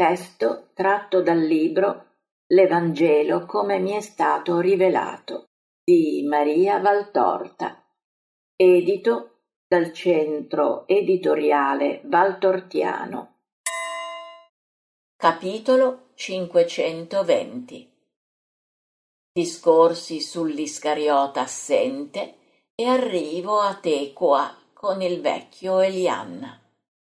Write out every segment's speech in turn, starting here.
Testo tratto dal libro L'Evangelo come mi è stato rivelato di Maria Valtorta, edito dal Centro Editoriale Valtortiano. Capitolo 520. Discorsi sull'Iscariota assente e arrivo a Tecoa con il vecchio Elianna.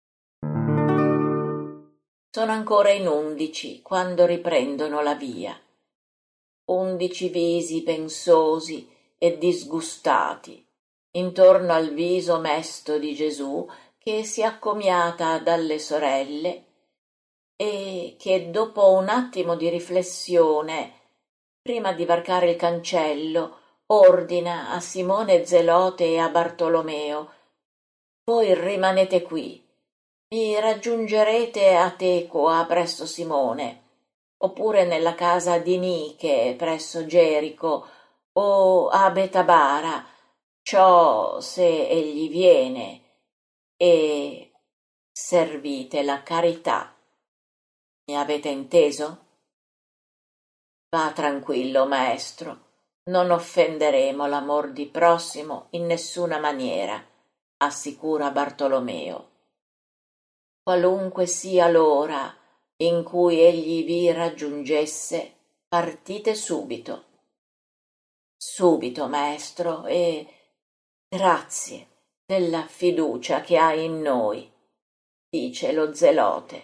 Sono ancora in 11 quando riprendono la via. 11 visi pensosi e disgustati intorno al viso mesto di Gesù che si accomiata dalle sorelle e che dopo un attimo di riflessione, prima di varcare il cancello, ordina a Simone Zelote e a Bartolomeo: «Voi rimanete qui, mi raggiungerete a Tecoa presso Simone, oppure nella casa di Niche presso Gerico, o a Betabara, ciò se egli viene, e servite la carità». Mi avete inteso? Va tranquillo, maestro, non offenderemo l'amor di prossimo in nessuna maniera, assicura Bartolomeo. Qualunque sia l'ora in cui egli vi raggiungesse, partite subito. Subito, maestro, e grazie della fiducia che ha in noi, dice lo Zelote.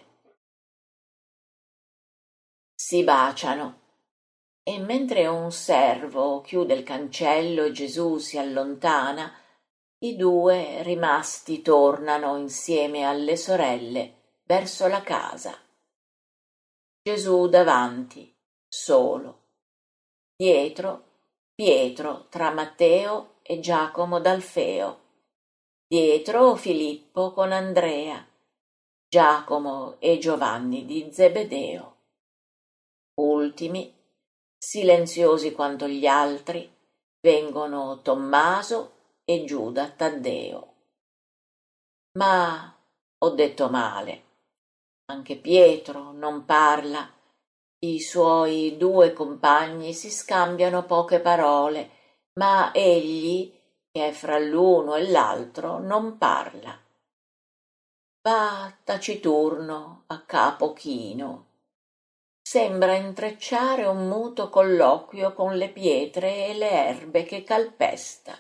Si baciano e mentre un servo chiude il cancello e Gesù si allontana, i due rimasti tornano insieme alle sorelle verso la casa. Gesù davanti, solo. Dietro Pietro tra Matteo e Giacomo d'Alfeo. Dietro Filippo con Andrea, Giacomo e Giovanni di Zebedeo. Ultimi, silenziosi quanto gli altri, vengono Tommaso e Giuda Taddeo. Ma ho detto male. Anche Pietro non parla. I suoi 2 compagni si scambiano poche parole, ma egli, che è fra l'uno e l'altro, non parla. Va taciturno, a capo chino. Sembra intrecciare un muto colloquio con le pietre e le erbe che calpesta.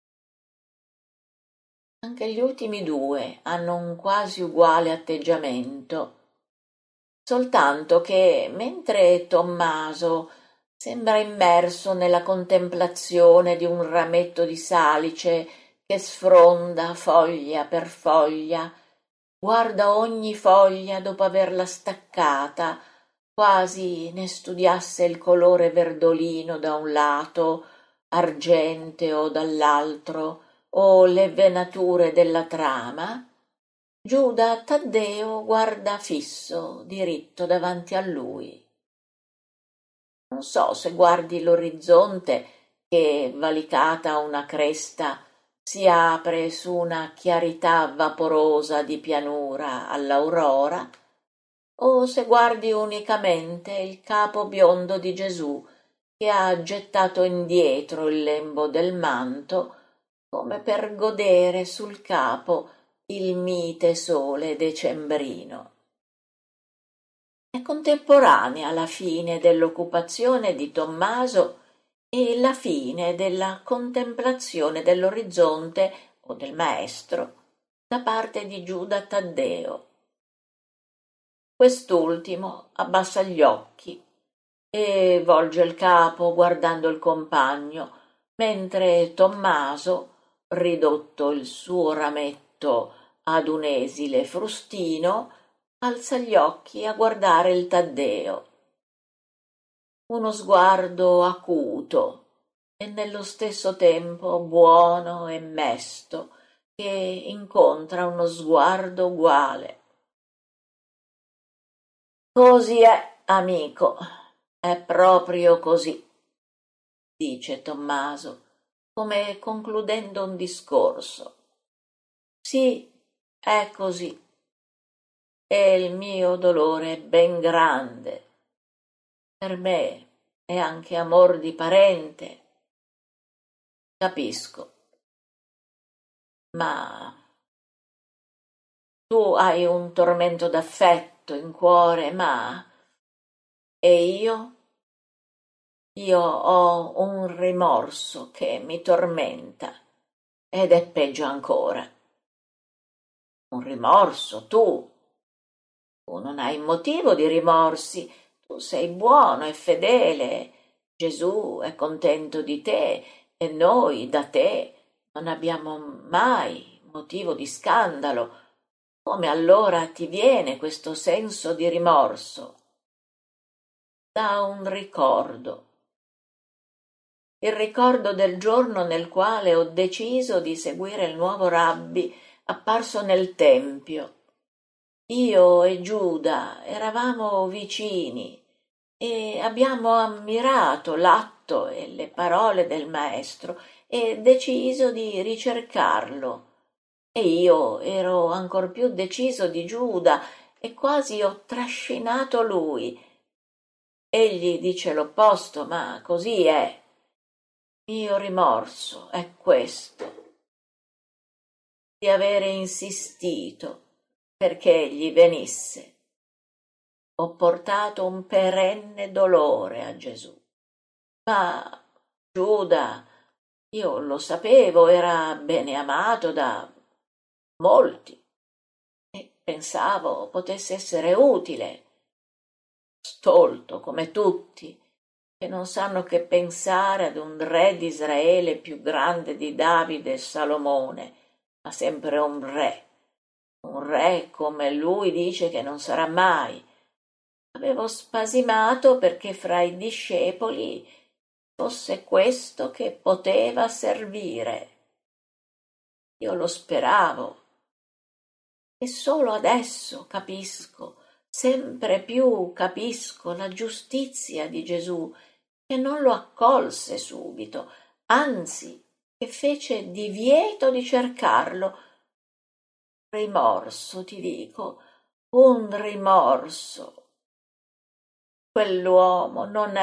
Anche gli ultimi 2 hanno un quasi uguale atteggiamento, soltanto che, mentre Tommaso sembra immerso nella contemplazione di un rametto di salice che sfronda foglia per foglia, guarda ogni foglia dopo averla staccata, quasi ne studiasse il colore verdolino da un lato, argenteo dall'altro, o le venature della trama, Giuda Taddeo guarda fisso, diritto davanti a lui. Non so se guardi l'orizzonte che, valicata una cresta, si apre su una chiarità vaporosa di pianura all'aurora, o se guardi unicamente il capo biondo di Gesù che ha gettato indietro il lembo del manto come per godere sul capo il mite sole decembrino. È contemporanea la fine dell'occupazione di Tommaso e la fine della contemplazione dell'orizzonte o del maestro da parte di Giuda Taddeo. Quest'ultimo abbassa gli occhi e volge il capo guardando il compagno, mentre Tommaso, ridotto il suo rametto ad un esile frustino, alza gli occhi a guardare il Taddeo. Uno sguardo acuto e nello stesso tempo buono e mesto, che incontra uno sguardo uguale. Così è, amico, è proprio così, dice Tommaso, come concludendo un discorso. Sì, è così. e il mio dolore è ben grande. Per me è anche amor di parente. Capisco, ma tu hai un tormento d'affetto in cuore, ma e io? Io ho un rimorso che mi tormenta ed è peggio ancora. Un rimorso, tu non hai motivo di rimorsi, tu sei buono e fedele, Gesù è contento di te e noi da te non abbiamo mai motivo di scandalo. Come allora ti viene questo senso di rimorso? Da un ricordo. Il ricordo del giorno nel quale ho deciso di seguire il nuovo rabbi apparso nel tempio. Io e Giuda eravamo vicini e abbiamo ammirato l'atto e le parole del maestro e deciso di ricercarlo. E io ero ancor più deciso di Giuda e quasi ho trascinato lui. Egli dice l'opposto, ma così è. Mio rimorso è questo, di avere insistito perché egli venisse. Ho portato un perenne dolore a Gesù. Ma Giuda, io lo sapevo, era bene amato da molti e pensavo potesse essere utile. Stolto come tutti, che non sanno che pensare ad un re di Israele più grande di Davide e Salomone, ma sempre un re come lui dice che non sarà mai. Avevo spasimato perché fra i discepoli fosse questo che poteva servire. Io lo speravo e solo adesso capisco, sempre più capisco la giustizia di Gesù, che non lo accolse subito, anzi che fece divieto di cercarlo. Rimorso, ti dico, un rimorso. Quell'uomo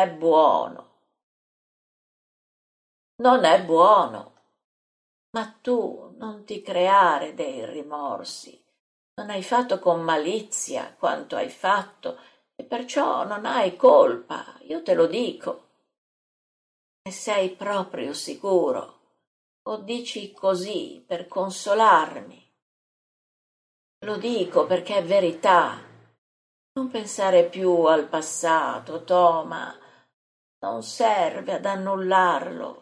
non è buono, ma tu non ti creare dei rimorsi. Non hai fatto con malizia quanto hai fatto e perciò non hai colpa, io te lo dico. Ne sei proprio sicuro? O dici così per consolarmi? Lo dico perché è verità. Non pensare più al passato, Toma, non serve ad annullarlo.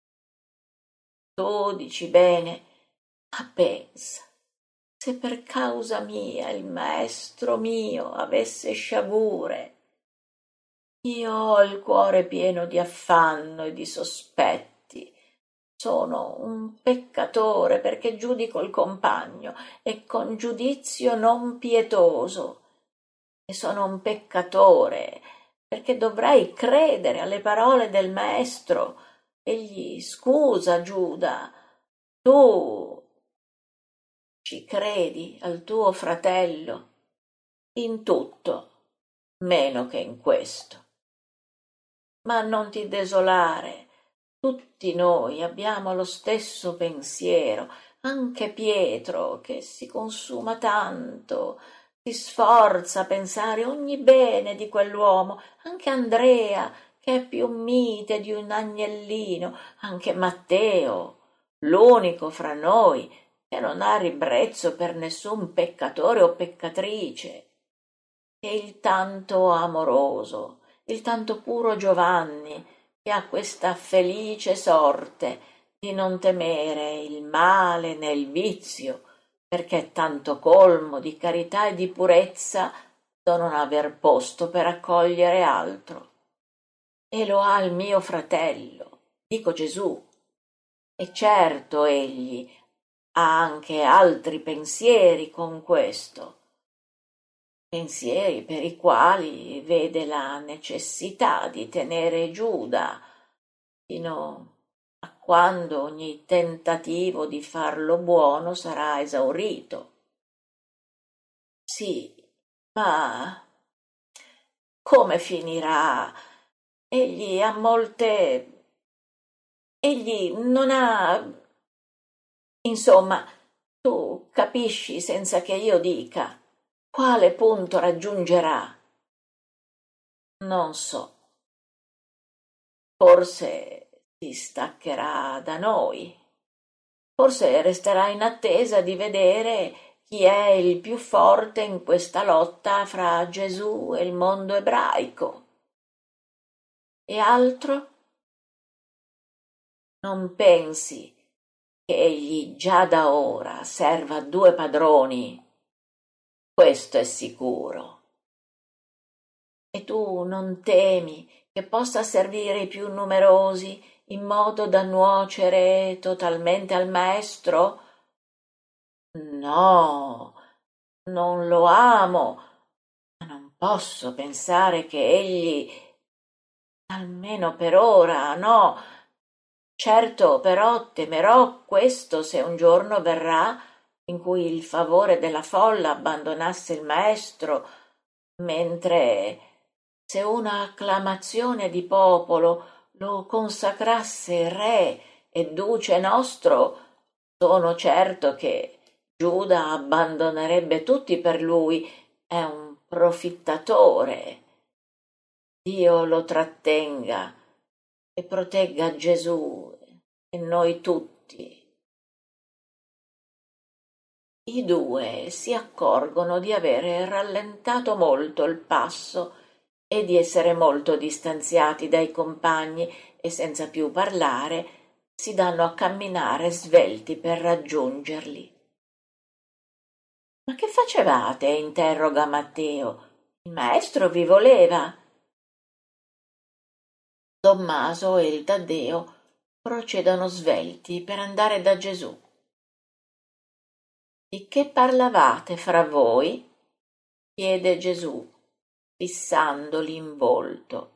Tu dici bene, ma pensa, se per causa mia il maestro mio avesse sciagure, io ho il cuore pieno di affanno e di sospetti. Sono un peccatore perché giudico il compagno e con giudizio non pietoso. E sono un peccatore perché dovrei credere alle parole del maestro. Egli scusa Giuda, tu ci credi al tuo fratello in tutto, meno che in questo. Ma non ti desolare, tutti noi abbiamo lo stesso pensiero, anche Pietro, che si consuma tanto, si sforza a pensare ogni bene di quell'uomo, anche Andrea, che è più mite di un agnellino, anche Matteo, l'unico fra noi che non ha ribrezzo per nessun peccatore o peccatrice, e il tanto amoroso, il tanto puro Giovanni, che ha questa felice sorte di non temere il male né il vizio, perché è tanto colmo di carità e di purezza da non aver posto per accogliere altro. E lo ha il mio fratello, dico Gesù. E certo egli ha anche altri pensieri con questo, pensieri per i quali vede la necessità di tenere Giuda fino a quando ogni tentativo di farlo buono sarà esaurito. Sì, Ma come finirà? Egli ha molte... Egli non ha... Insomma, tu capisci senza che io dica quale punto raggiungerà. Non so. Forse si staccherà da noi. Forse resterà in attesa di vedere chi è il più forte in questa lotta fra Gesù e il mondo ebraico. E altro? Non pensi che egli già da ora serva due padroni? Questo è sicuro. E tu non temi che possa servire i più numerosi in modo da nuocere totalmente al maestro? No, non lo amo, ma non posso pensare che egli, almeno per ora, no. Certo, però temerò questo se un giorno verrà in cui il favore della folla abbandonasse il maestro, mentre se una acclamazione di popolo lo consacrasse re e duce nostro, sono certo che Giuda abbandonerebbe tutti per lui. È un profittatore. Dio lo trattenga e protegga Gesù e noi tutti. I due si accorgono di avere rallentato molto il passo e di essere molto distanziati dai compagni e senza più parlare si danno a camminare svelti per raggiungerli. Ma che facevate? Interroga Matteo. Il maestro vi voleva. Tommaso e il Taddeo procedono svelti per andare da Gesù. Di che parlavate fra voi? Chiede Gesù, fissandoli in volto.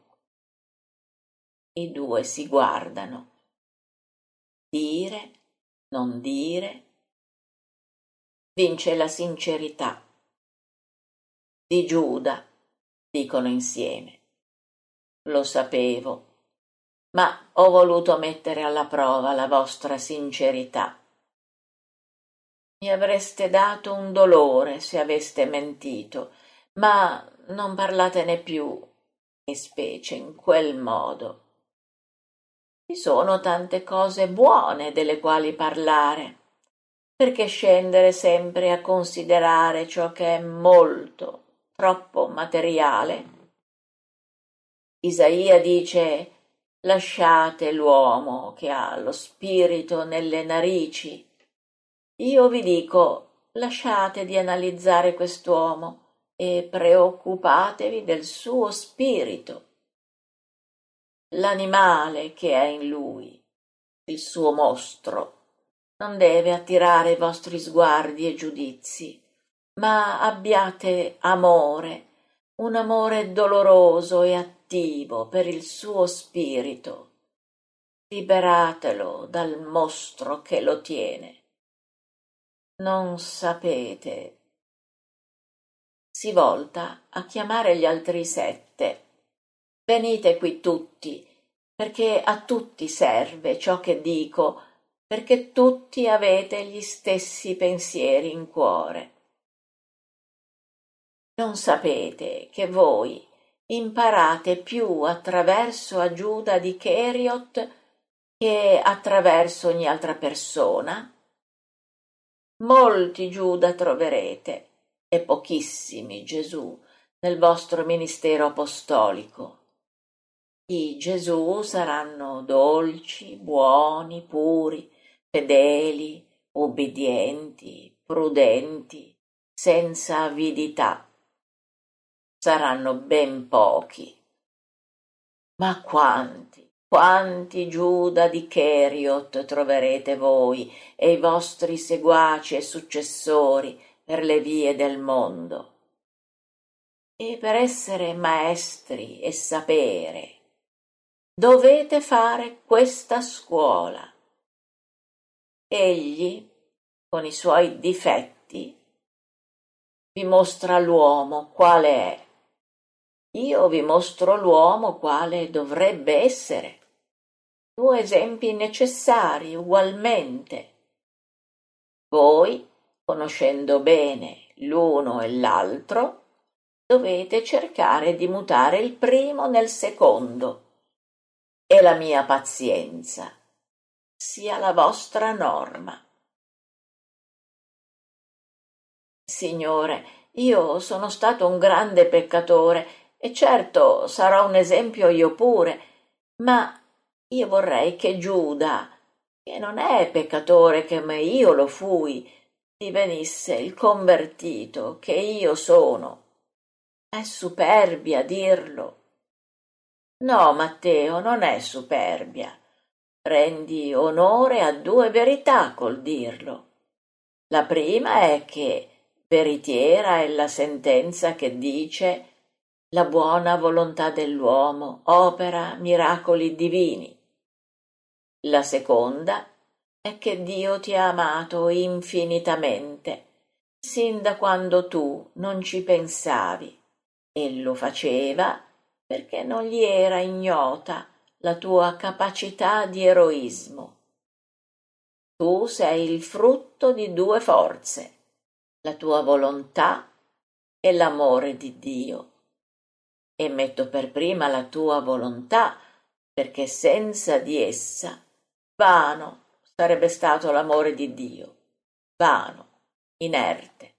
I due si guardano. Dire, non dire. Vince la sincerità. Di Giuda, dicono insieme. Lo sapevo, ma ho voluto mettere alla prova la vostra sincerità. Mi avreste dato un dolore se aveste mentito, ma non parlatene più, e specie in quel modo. Ci sono tante cose buone delle quali parlare, perché scendere sempre a considerare ciò che è molto, troppo materiale? Isaia dice: lasciate l'uomo che ha lo spirito nelle narici. Io vi dico, lasciate di analizzare quest'uomo e preoccupatevi del suo spirito. L'animale che è in lui, il suo mostro, non deve attirare i vostri sguardi e giudizi, ma abbiate amore, un amore doloroso e attivo per il suo spirito. Liberatelo dal mostro che lo tiene. Non sapete. Si volta a chiamare gli altri 7. Venite qui tutti, perché a tutti serve ciò che dico, perché tutti avete gli stessi pensieri in cuore. Non sapete che voi imparate più attraverso a Giuda di Cheriot che attraverso ogni altra persona? Molti Giuda troverete e pochissimi Gesù nel vostro ministero apostolico. I Gesù saranno dolci, buoni, puri, fedeli, ubbidienti, prudenti, senza avidità. Saranno ben pochi. Ma quanti Giuda di Cheriot troverete voi e i vostri seguaci e successori per le vie del mondo? E per essere maestri e sapere, dovete fare questa scuola. Egli, con i suoi difetti, vi mostra l'uomo quale è. Io vi mostro l'uomo quale dovrebbe essere. Due esempi necessari ugualmente. Voi, conoscendo bene l'uno e l'altro, dovete cercare di mutare il primo nel secondo, e la mia pazienza sia la vostra norma. Signore, io sono stato un grande peccatore e certo sarò un esempio io pure, ma io vorrei che Giuda, che non è peccatore come io lo fui, divenisse il convertito che io sono. È superbia dirlo. No, Matteo, non è superbia. Rendi onore a due verità col dirlo. La prima è che veritiera è la sentenza che dice: la buona volontà dell'uomo opera miracoli divini. La seconda è che Dio ti ha amato infinitamente, sin da quando tu non ci pensavi, e lo faceva perché non gli era ignota la tua capacità di eroismo. Tu sei il frutto di due forze, la tua volontà e l'amore di Dio. E metto per prima la tua volontà, perché senza di essa vano sarebbe stato l'amore di Dio, vano, inerte.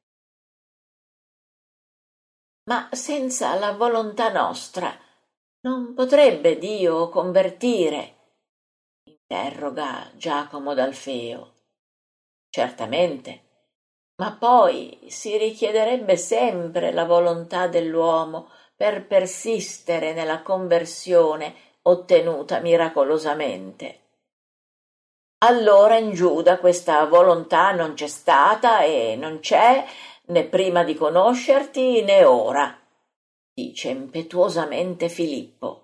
Ma senza la volontà nostra non potrebbe Dio convertire? Interroga Giacomo d'Alfeo. Certamente, ma poi si richiederebbe sempre la volontà dell'uomo per persistere nella conversione ottenuta miracolosamente. Allora in Giuda questa volontà non c'è stata e non c'è né prima di conoscerti né ora, dice impetuosamente Filippo.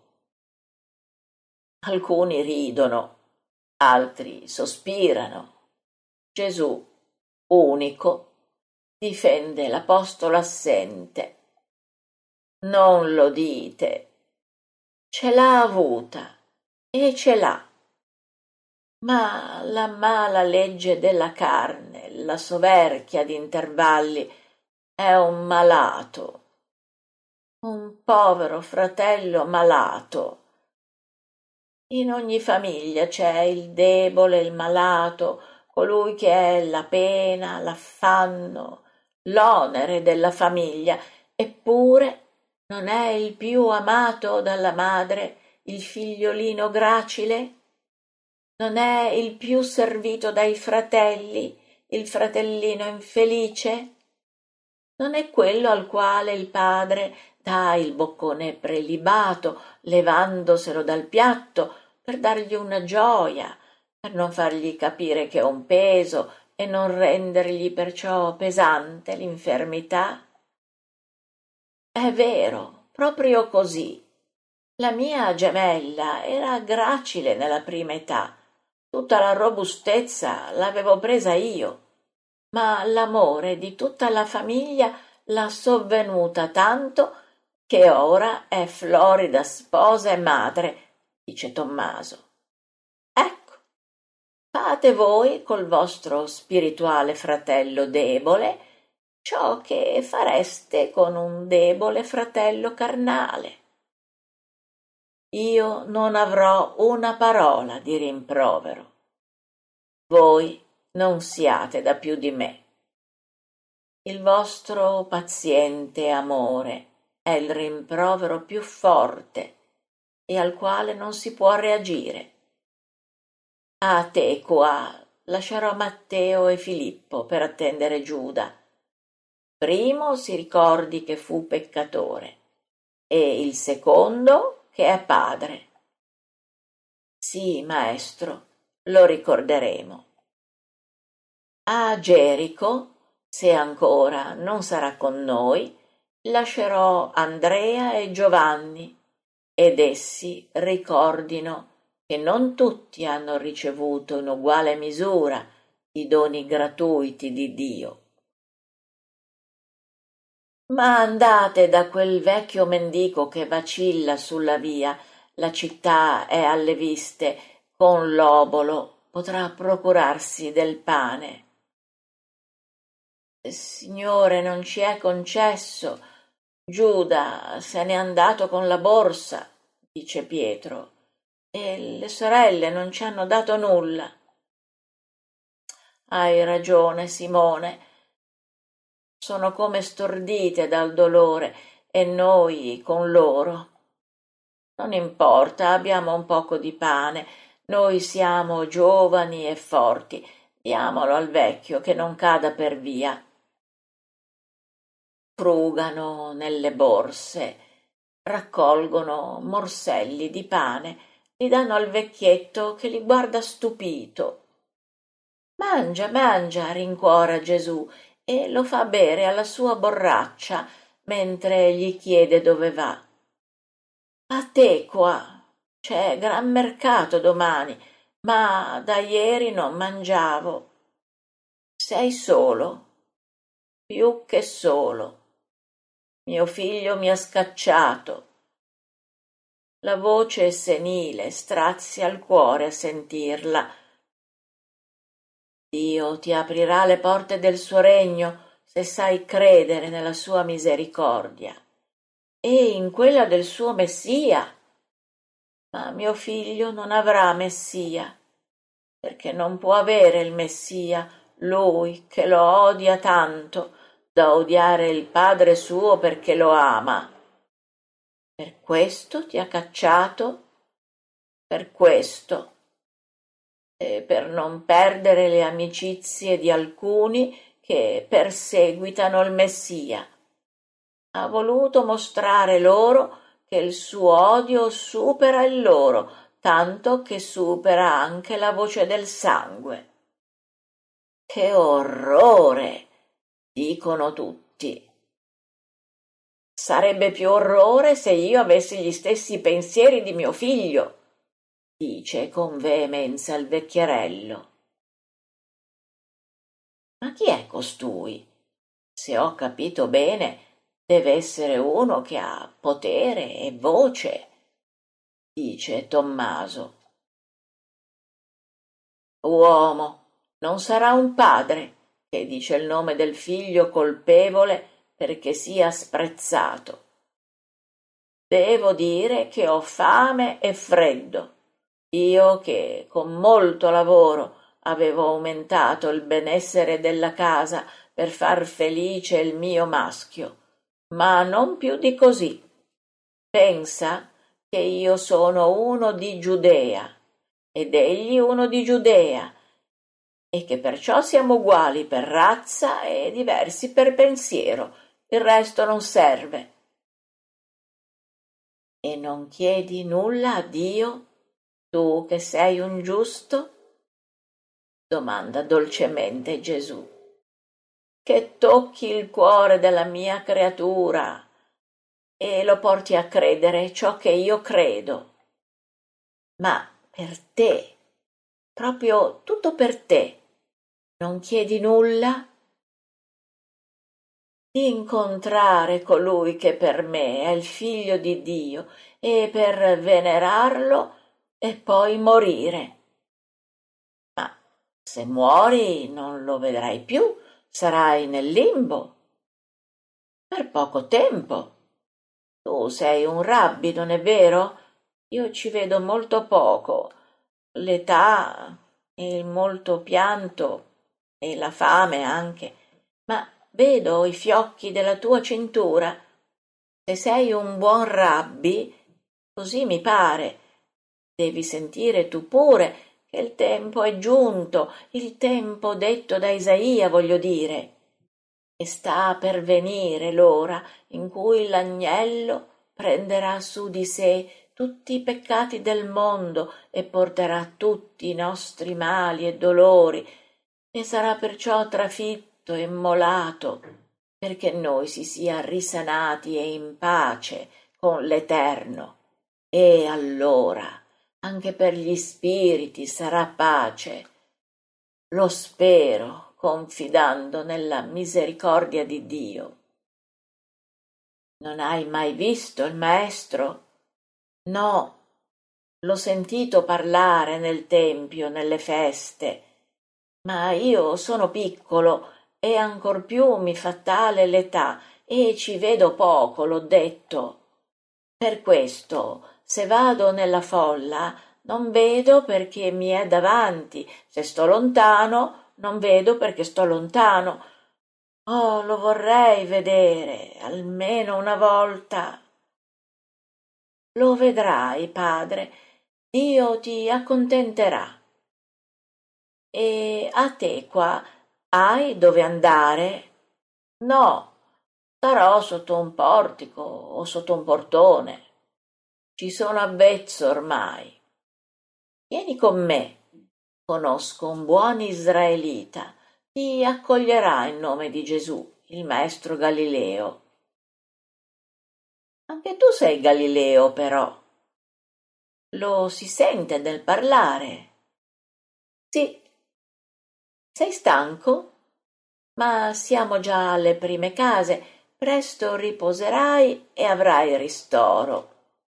Alcuni ridono, altri sospirano. Gesù, unico, difende l'apostolo assente. Non lo dite. Ce l'ha avuta e ce l'ha. Ma la mala legge della carne, la soverchia di intervalli, è un malato, un povero fratello malato. In ogni famiglia c'è il debole, il malato, colui che è la pena, l'affanno, l'onere della famiglia, eppure non è il più amato dalla madre il figliolino gracile? Non è il più servito dai fratelli il fratellino infelice? Non è quello al quale il padre dà il boccone prelibato, levandoselo dal piatto, per dargli una gioia, per non fargli capire che è un peso e non rendergli perciò pesante l'infermità? È vero, proprio così. La mia gemella era gracile nella prima età, tutta la robustezza l'avevo presa io, ma l'amore di tutta la famiglia l'ha sovvenuta tanto che ora è florida sposa e madre, dice Tommaso. Ecco, fate voi col vostro spirituale fratello debole ciò che fareste con un debole fratello carnale. Io non avrò una parola di rimprovero. Voi non siate da più di me. Il vostro paziente amore è il rimprovero più forte e al quale non si può reagire. A te qua lascerò Matteo e Filippo per attendere Giuda. Primo si ricordi che fu peccatore e il secondo che è padre. Sì, maestro, lo ricorderemo. A Gerico, se ancora non sarà con noi, lascerò Andrea e Giovanni, ed essi ricordino che non tutti hanno ricevuto in uguale misura i doni gratuiti di Dio. Ma andate da quel vecchio mendico che vacilla sulla via, la città è alle viste, con l'obolo potrà procurarsi del pane. Signore, non ci è concesso. Giuda se n'è andato con la borsa, dice Pietro, e le sorelle non ci hanno dato nulla. Hai ragione, Simone. Sono come stordite dal dolore e noi con loro. Non importa, abbiamo un poco di pane. Noi siamo giovani e forti. Diamolo al vecchio che non cada per via. Frugano nelle borse, raccolgono morselli di pane, li danno al vecchietto che li guarda stupito. Mangia, mangia, rincuora Gesù e lo fa bere alla sua borraccia mentre gli chiede dove va. A te qua, c'è gran mercato domani, ma da ieri non mangiavo. Sei solo, più che solo. Mio figlio mi ha scacciato. La voce senile strazia il cuore a sentirla. Dio ti aprirà le porte del suo regno se sai credere nella sua misericordia e in quella del suo Messia. Ma mio figlio non avrà Messia, perché non può avere il Messia, lui che lo odia tanto da odiare il Padre suo perché lo ama. Per questo ti ha cacciato? Per questo. E per non perdere le amicizie di alcuni che perseguitano il Messia. Ha voluto mostrare loro che il suo odio supera il loro, tanto che supera anche la voce del sangue. Che orrore! Dicono tutti. Sarebbe più orrore se io avessi gli stessi pensieri di mio figlio, dice con veemenza il vecchierello. Ma chi è costui? Se ho capito bene, deve essere uno che ha potere e voce, dice Tommaso. Uomo, non sarà un padre che dice il nome del figlio colpevole perché sia sprezzato. Devo dire che ho fame e freddo, io che con molto lavoro avevo aumentato il benessere della casa per far felice il mio maschio, ma non più di così. Pensa che io sono uno di Giudea ed egli uno di Giudea e che perciò siamo uguali per razza e diversi per pensiero, il resto non serve. E non chiedi nulla a Dio, tu che sei un giusto? Domanda dolcemente Gesù. Che tocchi il cuore della mia creatura e lo porti a credere ciò che io credo. Ma per te, proprio tutto per te, non chiedi nulla? Di incontrare colui che per me è il figlio di Dio e per venerarlo e poi morire. Ma se muori non lo vedrai più, sarai nel limbo. Per poco tempo. Tu sei un rabbi, non è vero? Io ci vedo molto poco. L'età e il molto pianto e la fame anche, ma vedo i fiocchi della tua cintura. Se sei un buon rabbi, così mi pare, devi sentire tu pure che il tempo è giunto, il tempo detto da Isaia, voglio dire, e sta per venire l'ora in cui l'agnello prenderà su di sé tutti i peccati del mondo e porterà tutti i nostri mali e dolori, e sarà perciò trafitto e immolato, perché noi si sia risanati e in pace con l'Eterno. E allora anche per gli spiriti sarà pace. Lo spero, confidando nella misericordia di Dio. Non hai mai visto il maestro? No, l'ho sentito parlare nel tempio, nelle feste, ma io sono piccolo e ancor più mi fa tale l'età e ci vedo poco, l'ho detto. Per questo, se vado nella folla, non vedo perché mi è davanti, se sto lontano, non vedo perché sto lontano. Oh, lo vorrei vedere, almeno una volta. Lo vedrai, padre, Dio ti accontenterà. E a te qua hai dove andare? No, starò sotto un portico o sotto un portone. Ci sono avvezzo ormai. Vieni con me. Conosco un buon israelita. Ti accoglierà in nome di Gesù, il maestro Galileo. Anche tu sei Galileo, però. Lo si sente nel parlare. Sì. Sei stanco? Ma siamo già alle prime case. Presto riposerai e avrai ristoro.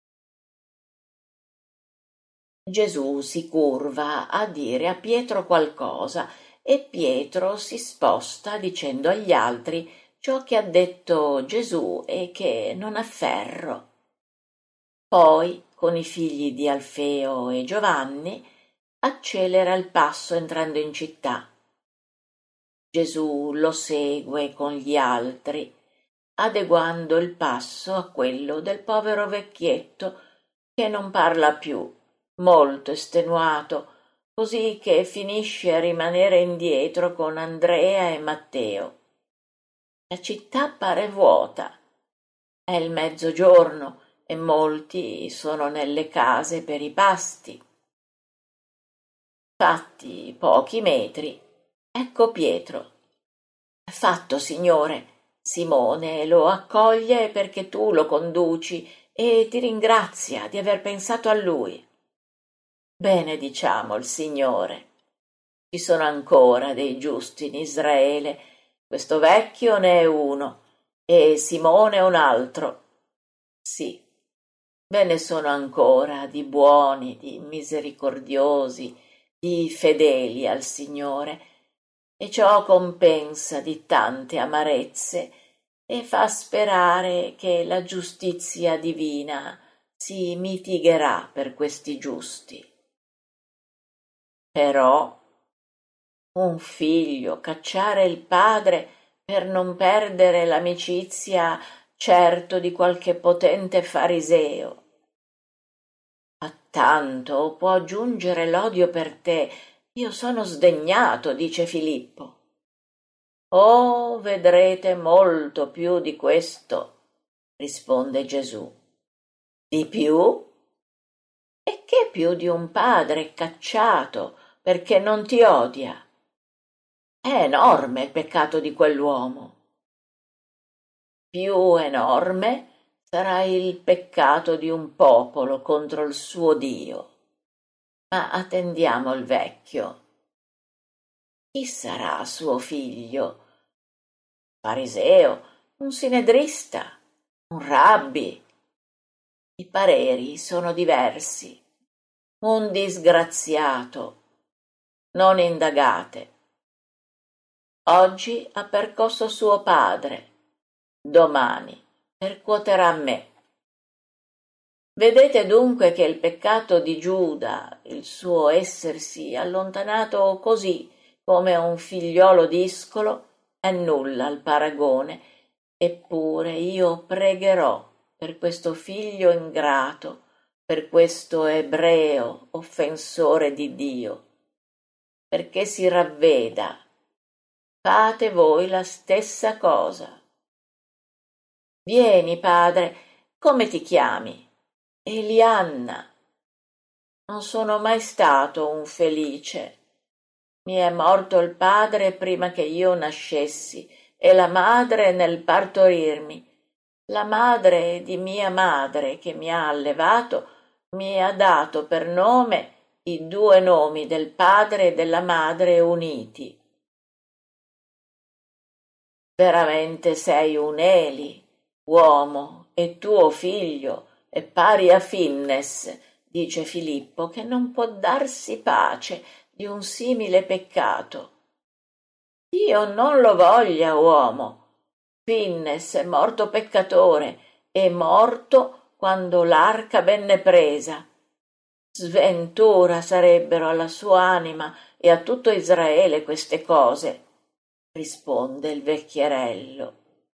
Gesù si curva a dire a Pietro qualcosa e Pietro si sposta dicendo agli altri ciò che ha detto Gesù e che non ha ferro. Poi, con i figli di Alfeo e Giovanni, accelera il passo entrando in città. Gesù lo segue con gli altri, adeguando il passo a quello del povero vecchietto che non parla più, molto estenuato, così che finisce a rimanere indietro con Andrea e Matteo. La città pare vuota. È il mezzogiorno e molti sono nelle case per i pasti. Fatti pochi metri, ecco Pietro. È fatto, signore. Simone lo accoglie perché tu lo conduci e ti ringrazia di aver pensato a lui. Benediciamo il Signore. Ci sono ancora dei giusti in Israele. Questo vecchio ne è uno e Simone un altro. Sì, ve ne sono ancora di buoni, di misericordiosi, di fedeli al Signore, e ciò compensa di tante amarezze e fa sperare che la giustizia divina si mitigherà per questi giusti. Però un figlio cacciare il padre per non perdere l'amicizia certo di qualche potente fariseo. A tanto può giungere l'odio per te. Io sono sdegnato, dice Filippo. Oh, vedrete molto più di questo, risponde Gesù. Di più? E che più di un padre cacciato perché non ti odia? È enorme il peccato di quell'uomo. Più enorme sarà il peccato di un popolo contro il suo Dio. Ma attendiamo il vecchio. Chi sarà suo figlio? Fariseo, un sinedrista, un rabbi. I pareri sono diversi. Un disgraziato. Non indagate. Oggi ha percosso suo padre, domani percuoterà me. Vedete dunque che il peccato di Giuda, il suo essersi allontanato così come un figliolo discolo, è nulla al paragone, eppure io pregherò per questo figlio ingrato, per questo ebreo offensore di Dio, perché si ravveda. Fate voi la stessa cosa. Vieni, padre, come ti chiami? Elianna. Non sono mai stato un felice. Mi è morto il padre prima che io nascessi e la madre nel partorirmi. La madre di mia madre che mi ha allevato mi ha dato per nome i due nomi del padre e della madre uniti. Veramente sei un Eli, Uomo, e tuo figlio è pari a Finnes, dice Filippo, che non può darsi pace di un simile peccato. Dio non lo voglia, uomo. Finnes è morto peccatore, è morto quando l'arca venne presa. Sventura sarebbero alla sua anima e a tutto Israele queste cose, risponde il vecchierello.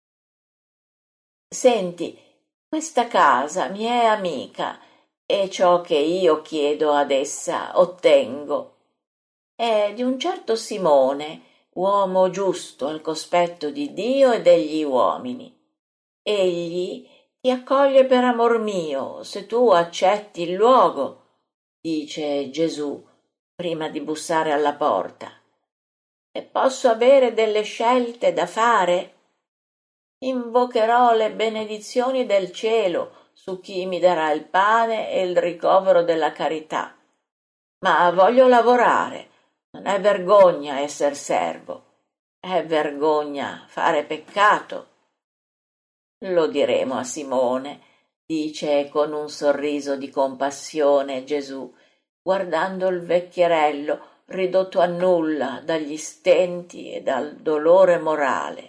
Senti, questa casa mi è amica e ciò che io chiedo ad essa ottengo. È di un certo Simone, uomo giusto al cospetto di Dio e degli uomini. Egli ti accoglie per amor mio, se tu accetti il luogo, dice Gesù prima di bussare alla porta. E posso avere delle scelte da fare? Invocherò le benedizioni del cielo su chi mi darà il pane e il ricovero della carità. Ma voglio lavorare, non è vergogna esser servo, è vergogna fare peccato. Lo diremo a Simone, dice con un sorriso di compassione Gesù, guardando il vecchierello ridotto a nulla dagli stenti e dal dolore morale.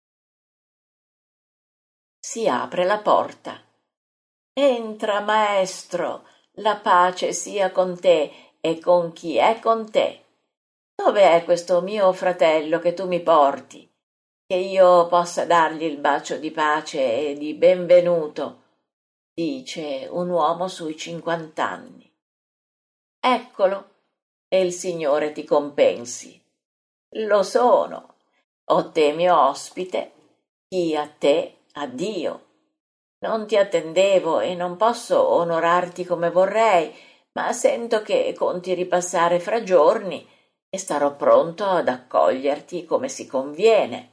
Si apre la porta. Entra, maestro, la pace sia con te e con chi è con te. Dove è questo mio fratello che tu mi porti, che io possa dargli il bacio di pace e di benvenuto? Dice un uomo sui 50 anni. Eccolo, e il Signore ti compensi. Lo sono. O te mio ospite, chi a te a Dio. Non ti attendevo e non posso onorarti come vorrei, ma sento che conti ripassare fra giorni e starò pronto ad accoglierti come si conviene.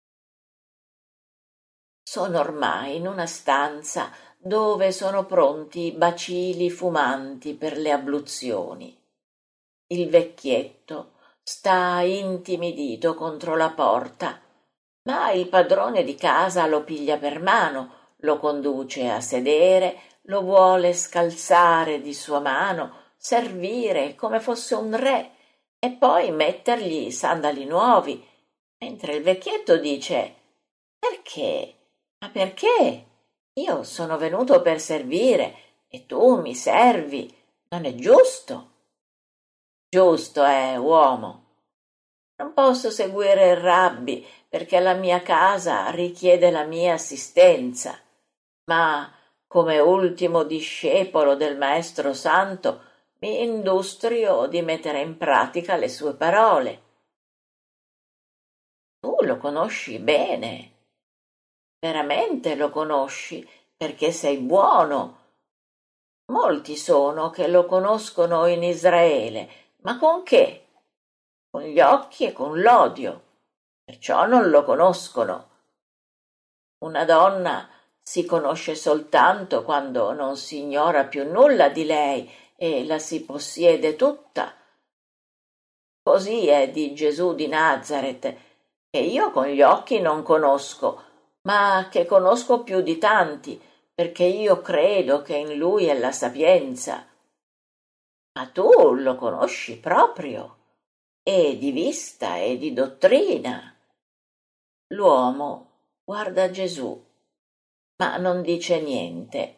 Sono ormai in una stanza dove sono pronti bacili fumanti per le abluzioni. Il vecchietto sta intimidito contro la porta, ma il padrone di casa lo piglia per mano, lo conduce a sedere, lo vuole scalzare di sua mano, servire come fosse un re e poi mettergli i sandali nuovi, mentre il vecchietto dice: perché? Ma perché? Io sono venuto per servire e tu mi servi. Non è giusto. Giusto è, uomo. Non posso seguire il rabbi perché la mia casa richiede la mia assistenza, ma come ultimo discepolo del Maestro Santo mi industrio di mettere in pratica le sue parole. Tu lo conosci bene, veramente lo conosci, perché sei buono. Molti sono che lo conoscono in Israele, ma con che? Con gli occhi e con l'odio, perciò non lo conoscono. Una donna si conosce soltanto quando non si ignora più nulla di lei e la si possiede tutta. Così è di Gesù di Nazaret, che io con gli occhi non conosco, ma che conosco più di tanti, perché io credo che in lui è la sapienza. Ma tu lo conosci proprio, e di vista e di dottrina. L'uomo guarda Gesù, ma non dice niente.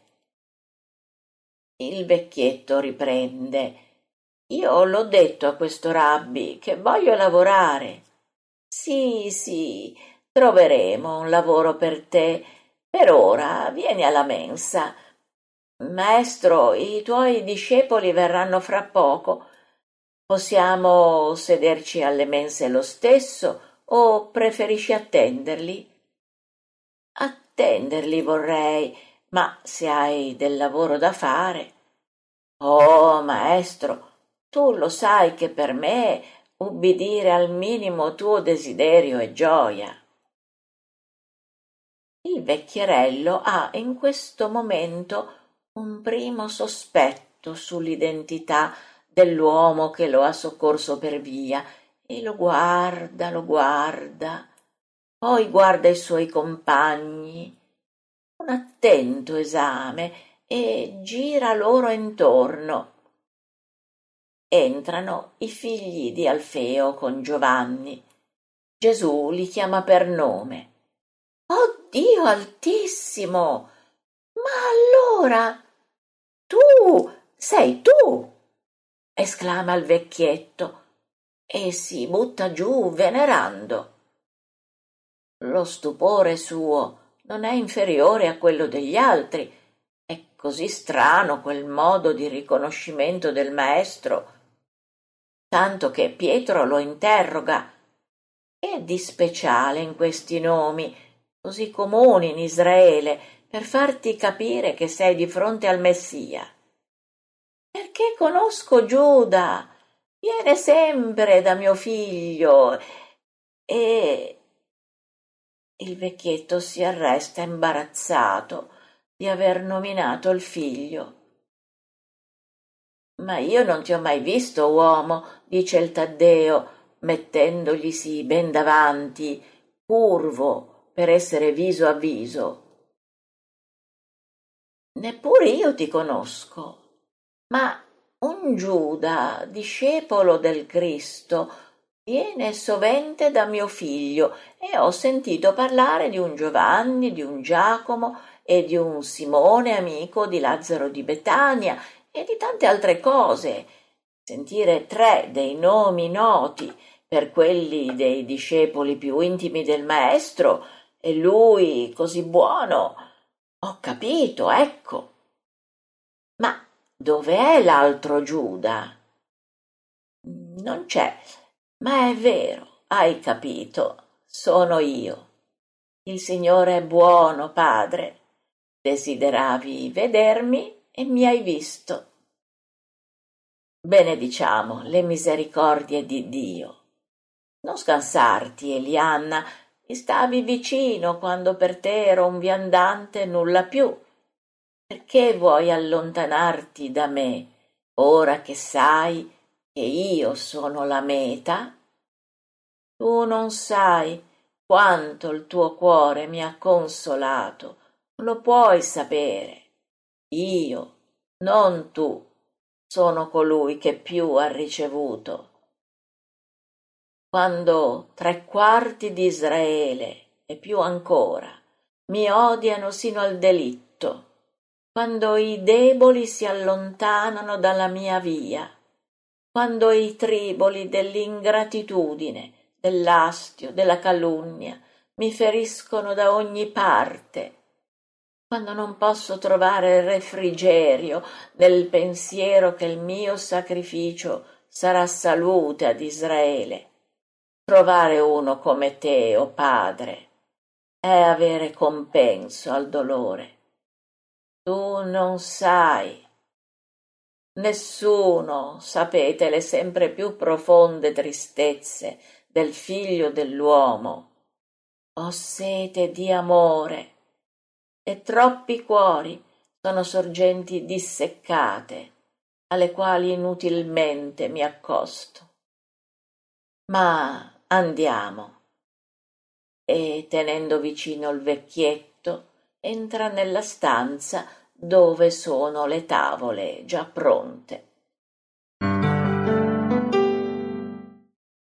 Il vecchietto riprende: io l'ho detto a questo rabbi che voglio lavorare. Sì, sì, troveremo un lavoro per te. Per ora vieni alla mensa. Maestro, i tuoi discepoli verranno fra poco. Possiamo sederci alle mense lo stesso o preferisci attenderli? Attenderli vorrei, ma se hai del lavoro da fare. Oh, maestro, tu lo sai che per me ubbidire al minimo tuo desiderio è gioia. Il vecchierello ha in questo momento un primo sospetto sull'identità dell'uomo che lo ha soccorso per via e lo guarda, poi guarda i suoi compagni un attento esame e gira loro intorno. Entrano i figli di Alfeo con Giovanni. Gesù li chiama per nome. «Oh Dio altissimo! Ma allora sei tu!» esclama il vecchietto e si butta giù venerando. Lo stupore suo non è inferiore a quello degli altri. È così strano quel modo di riconoscimento del maestro, tanto che Pietro lo interroga: «Che di speciale in questi nomi, così comuni in Israele, per farti capire che sei di fronte al Messia?» «Perché conosco Giuda, viene sempre da mio figlio e...» Il vecchietto si arresta imbarazzato di aver nominato il figlio. «Ma io non ti ho mai visto, uomo», dice il Taddeo, mettendoglisi ben davanti, curvo per essere viso a viso. «Neppur io ti conosco, ma un Giuda, discepolo del Cristo, viene sovente da mio figlio e ho sentito parlare di un Giovanni, di un Giacomo e di un Simone, amico di Lazzaro di Betania, e di tante altre cose. Sentire 3 dei nomi noti per quelli dei discepoli più intimi del Maestro, e lui così buono. Ho capito, ecco. Ma dov'è l'altro Giuda?» «Non c'è, ma è vero, hai capito, sono io. Il Signore è buono, Padre. Desideravi vedermi e mi hai visto. Benediciamo le misericordie di Dio. Non scansarti, Elianna, mi stavi vicino quando per te ero un viandante e nulla più. Perché vuoi allontanarti da me, ora che sai che io sono la meta? Tu non sai quanto il tuo cuore mi ha consolato, non lo puoi sapere. Io, non tu, sono colui che più ha ricevuto. Quando 3/4 di Israele, e più ancora, mi odiano sino al delitto, quando i deboli si allontanano dalla mia via, quando i triboli dell'ingratitudine, dell'astio, della calunnia mi feriscono da ogni parte, quando non posso trovare refrigerio nel pensiero che il mio sacrificio sarà salute ad Israele. Trovare uno come te, o Padre, è avere compenso al dolore. Tu non sai, nessuno sapete le sempre più profonde tristezze del figlio dell'uomo. Ho sete di amore e troppi cuori sono sorgenti disseccate alle quali inutilmente mi accosto. Ma andiamo. E tenendo vicino il vecchietto entra nella stanza dove sono le tavole già pronte.